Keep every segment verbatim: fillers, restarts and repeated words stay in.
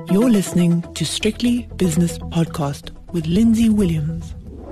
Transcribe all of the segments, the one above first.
You're listening to Strictly Business Podcast with Lindsay Williams.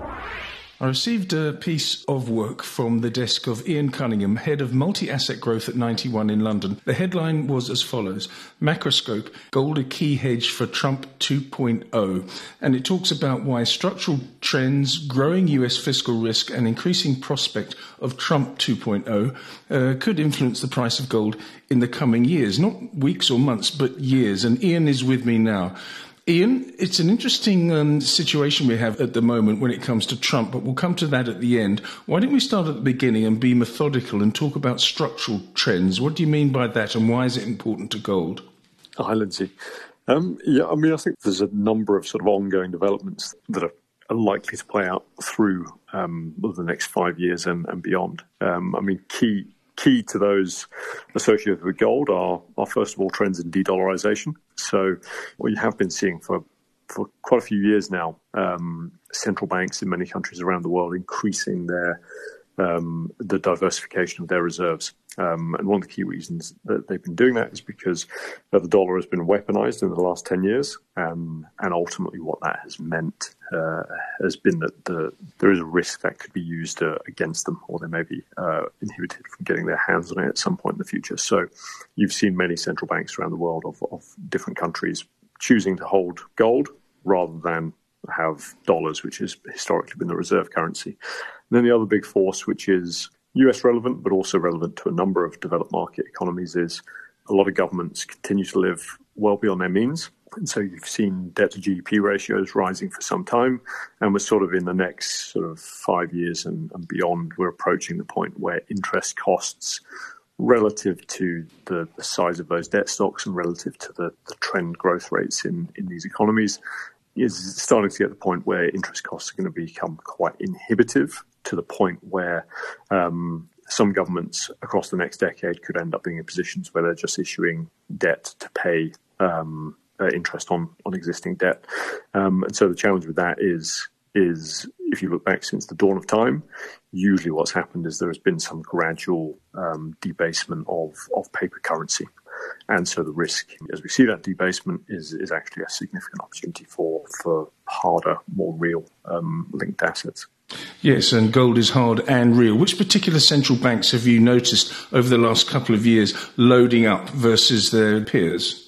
I received a piece of work from the desk of Ian Cunningham, head of multi-asset growth at ninety one in London. The headline was as follows: Macroscope, gold a key hedge for Trump two point oh. And it talks about why structural trends, growing U S fiscal risk and increasing prospect of Trump two point oh uh, could influence the price of gold in the coming years. Not weeks or months, but years. And Ian is with me now. Ian, it's an interesting um, situation we have at the moment when it comes to Trump, but we'll come to that at the end. Why don't we start at the beginning and be methodical and talk about structural trends? What do you mean by that, and why is it important to gold? Hi, Lindsay. Um, yeah, I mean, I think there's a number of sort of ongoing developments that are likely to play out through um, the next five years and, and beyond. Um, I mean, key key to those associated with gold are, are first of all, trends in de-dollarization. So what you have been seeing for, for quite a few years now, um, central banks in many countries around the world increasing their um, the diversification of their reserves. Um, and one of the key reasons that they've been doing that is because uh, the dollar has been weaponized in the last ten years. Um, and ultimately what that has meant uh, has been that the, there is a risk that could be used uh, against them, or they may be uh, inhibited from getting their hands on it at some point in the future. So you've seen many central banks around the world of, of different countries choosing to hold gold rather than have dollars, which has historically been the reserve currency. And then the other big force, which is U S relevant, but also relevant to a number of developed market economies, is a lot of governments continue to live well beyond their means. And so you've seen debt to G D P ratios rising for some time, and we're sort of in the next sort of five years and, and beyond, we're approaching the point where interest costs relative to the, the size of those debt stocks and relative to the, the trend growth rates in, in these economies is starting to get to the point where interest costs are going to become quite inhibitive, to the point where um, some governments across the next decade could end up being in positions where they're just issuing debt to pay um, uh, interest on, on existing debt. Um, and so the challenge with that is, is if you look back since the dawn of time, usually what's happened is there has been some gradual um, debasement of, of paper currency. And so the risk, as we see that debasement, is, is actually a significant opportunity for, for harder, more real um, linked assets. Yes, and gold is hard and real. Which particular central banks have you noticed over the last couple of years loading up versus their peers?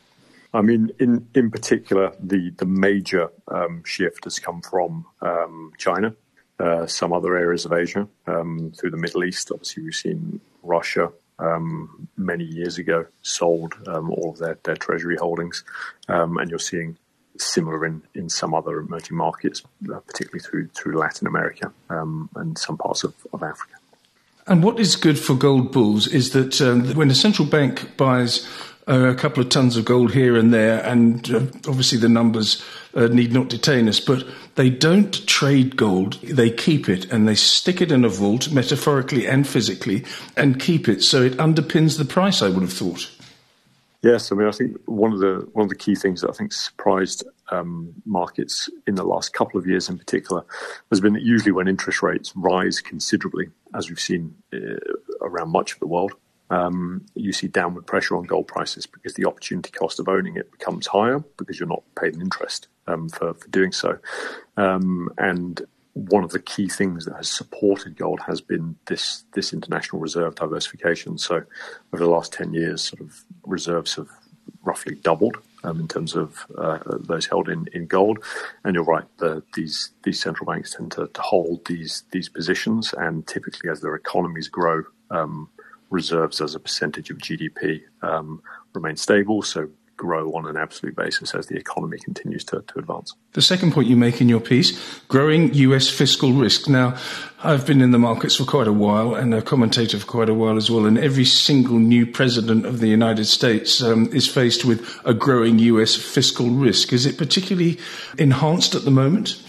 I mean, in, in particular, the, the major um, shift has come from um, China, uh, some other areas of Asia, um, through the Middle East. Obviously, we've seen Russia um, many years ago sold um, all of their, their treasury holdings, um, and you're seeing similar in, in some other emerging markets, uh, particularly through through Latin America um, and some parts of, of Africa. And what is good for gold bulls is that um, when a central bank buys uh, a couple of tons of gold here and there, and uh, obviously the numbers uh, need not detain us, but they don't trade gold. They keep it, and they stick it in a vault, metaphorically and physically, and keep it. So it underpins the price, I would have thought. Yes, I mean, I think one of the one of the key things that I think surprised um, markets in the last couple of years in particular has been that usually when interest rates rise considerably, as we've seen uh, around much of the world, um, you see downward pressure on gold prices because the opportunity cost of owning it becomes higher because you're not paid an interest um, for, for doing so. Um, and one of the key things that has supported gold has been this this international reserve diversification. So over the last ten years, sort of reserves have roughly doubled um, in terms of uh, those held in, in gold. And you're right, the, these these central banks tend to, to hold these these positions, and typically as their economies grow, um, reserves as a percentage of G D P um, remain stable. So grow on an absolute basis as the economy continues to, to advance. The second point you make in your piece, growing U S fiscal risk. Now, I've been in the markets for quite a while and a commentator for quite a while as well, and every single new president of the United States um, is faced with a growing U S fiscal risk. Is it particularly enhanced at the moment?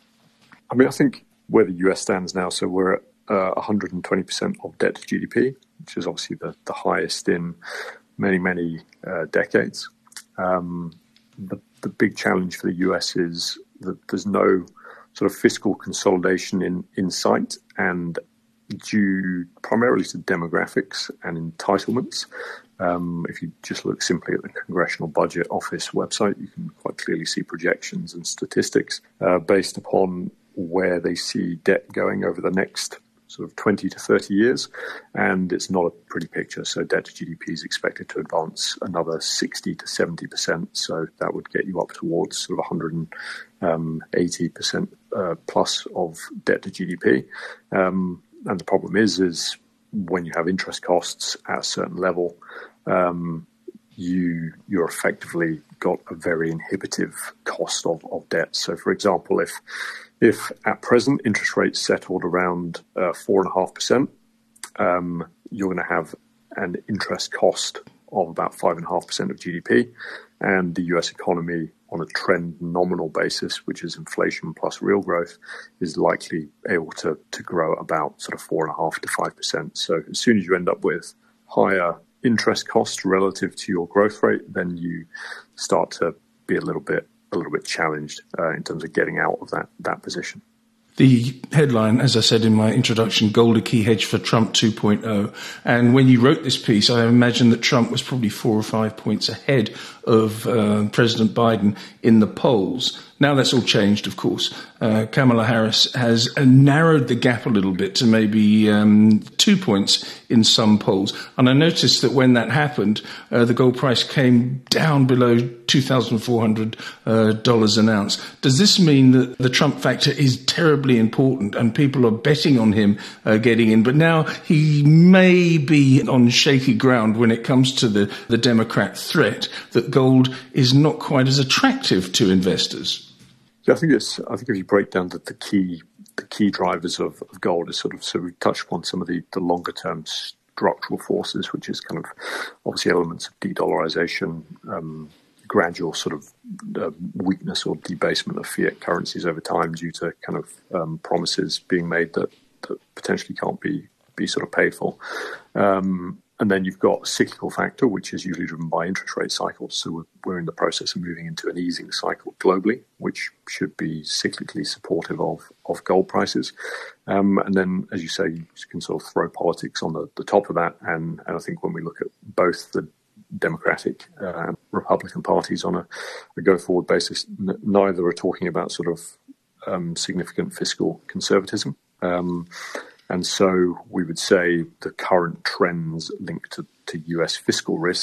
I mean, I think where the U S stands now, so we're at uh, one hundred twenty percent of debt to G D P, which is obviously the, the highest in many, many uh, decades. Um, the, the big challenge for the U S is that there's no sort of fiscal consolidation in, in sight, and due primarily to demographics and entitlements. Um, if you just look simply at the Congressional Budget Office website, you can quite clearly see projections and statistics uh, based upon where they see debt going over the next sort of twenty to thirty years, and it's not a pretty picture. So debt to G D P is expected to advance another sixty to seventy percent. So that would get you up towards sort of one hundred eighty percent uh, plus of debt to G D P. Um, and the problem is, is when you have interest costs at a certain level, um, you you're effectively got a very inhibitive cost of, of debt. So, for example, if If at present interest rates settled around uh, four and a half percent, um, you're going to have an interest cost of about five and a half percent of G D P, and the U S economy on a trend nominal basis, which is inflation plus real growth, is likely able to to grow at about sort of four and a half to five percent. So as soon as you end up with higher interest costs relative to your growth rate, then you start to be a little bit a little bit challenged uh, in terms of getting out of that that position. The headline, as I said in my introduction, gold a key hedge for Trump two point oh. And when you wrote this piece, I imagine that Trump was probably four or five points ahead of uh, President Biden in the polls. Now that's all changed, of course. Uh, Kamala Harris has uh, narrowed the gap a little bit to maybe um, two points in some polls. And I noticed that when that happened, uh, the gold price came down below two thousand four hundred dollars uh, an ounce. Does this mean that the Trump factor is terribly important and people are betting on him uh, getting in? But now he may be on shaky ground when it comes to the, the Democrat threat, that gold is not quite as attractive to investors. I think it's. I think if you break down the, the key, the key drivers of, of gold is sort of. So we touched upon some of the, the longer term structural forces, which is kind of obviously elements of de-dollarization, um, gradual sort of uh, weakness or debasement of fiat currencies over time due to kind of um, promises being made that, that potentially can't be be sort of paid for. Um, And then you've got a cyclical factor, which is usually driven by interest rate cycles. So we're, we're in the process of moving into an easing cycle globally, which should be cyclically supportive of, of gold prices. Um, and then, as you say, you can sort of throw politics on the, the top of that. And, and I think when we look at both the Democratic uh, and Republican parties on a, a go-forward basis, n- neither are talking about sort of um, significant fiscal conservatism. Um And so we would say the current trends linked to, to U S fiscal risk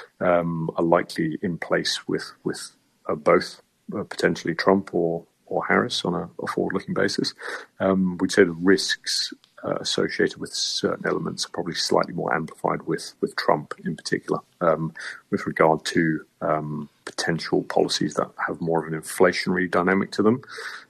um, are likely in place with with uh, both uh, potentially Trump or, or Harris on a, a forward-looking basis. Um, we'd say the risks uh, associated with certain elements are probably slightly more amplified with, with Trump in particular, um, with regard to um, potential policies that have more of an inflationary dynamic to them.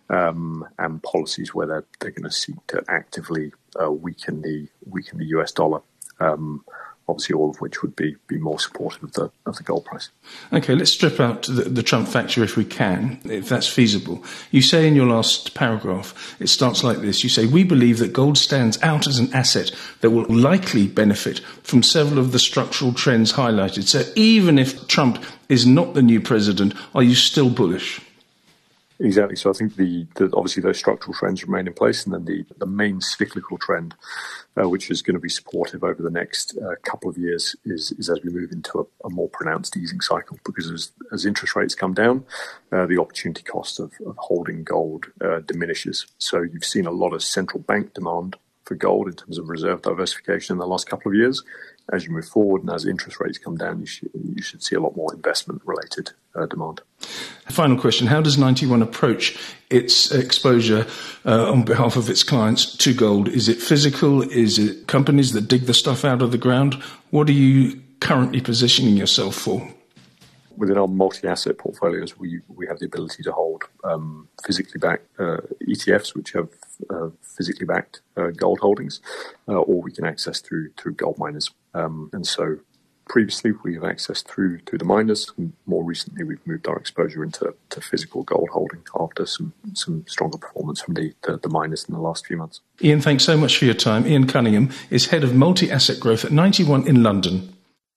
Um, and policies where they're, they're going to seek to actively uh, weaken the weaken the U S dollar, um, obviously all of which would be, be more supportive of the of the gold price. Okay, let's strip out the, the Trump factor if we can, if that's feasible. You say in your last paragraph, it starts like this. You say, we believe that gold stands out as an asset that will likely benefit from several of the structural trends highlighted. So even if Trump is not the new president, are you still bullish? Exactly. So I think the, the obviously those structural trends remain in place, and then the, the main cyclical trend, uh, which is going to be supportive over the next uh, couple of years, is, is as we move into a, a more pronounced easing cycle. Because as, as interest rates come down, uh, the opportunity cost of, of holding gold uh, diminishes. So you've seen a lot of central bank demand for gold in terms of reserve diversification in the last couple of years. As you move forward and as interest rates come down, you should, you should see a lot more investment-related uh, demand. Final question. How does Ninety One approach its exposure uh, on behalf of its clients to gold? Is it physical? Is it companies that dig the stuff out of the ground? What are you currently positioning yourself for? Within our multi-asset portfolios, we, we have the ability to hold um, physically backed uh, E T Fs, which have uh, physically backed uh, gold holdings, uh, or we can access through through gold miners. Um, and so previously we have accessed through through the miners. More recently, we've moved our exposure into to physical gold holding after some, some stronger performance from the, the, the miners in the last few months. Ian, thanks so much for your time. Ian Cunningham is Head of Multi-Asset Growth at Ninety One in London.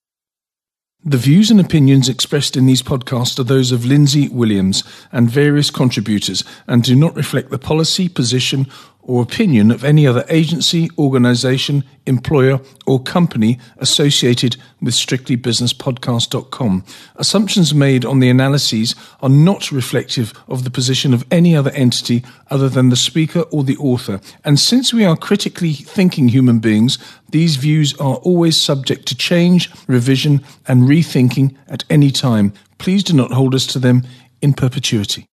The views and opinions expressed in these podcasts are those of Lindsay Williams and various contributors and do not reflect the policy, position or opinion of any other agency, organisation, employer or company associated with strictly business podcast dot com. Assumptions made on the analyses are not reflective of the position of any other entity other than the speaker or the author. And since we are critically thinking human beings, these views are always subject to change, revision and rethinking at any time. Please do not hold us to them in perpetuity.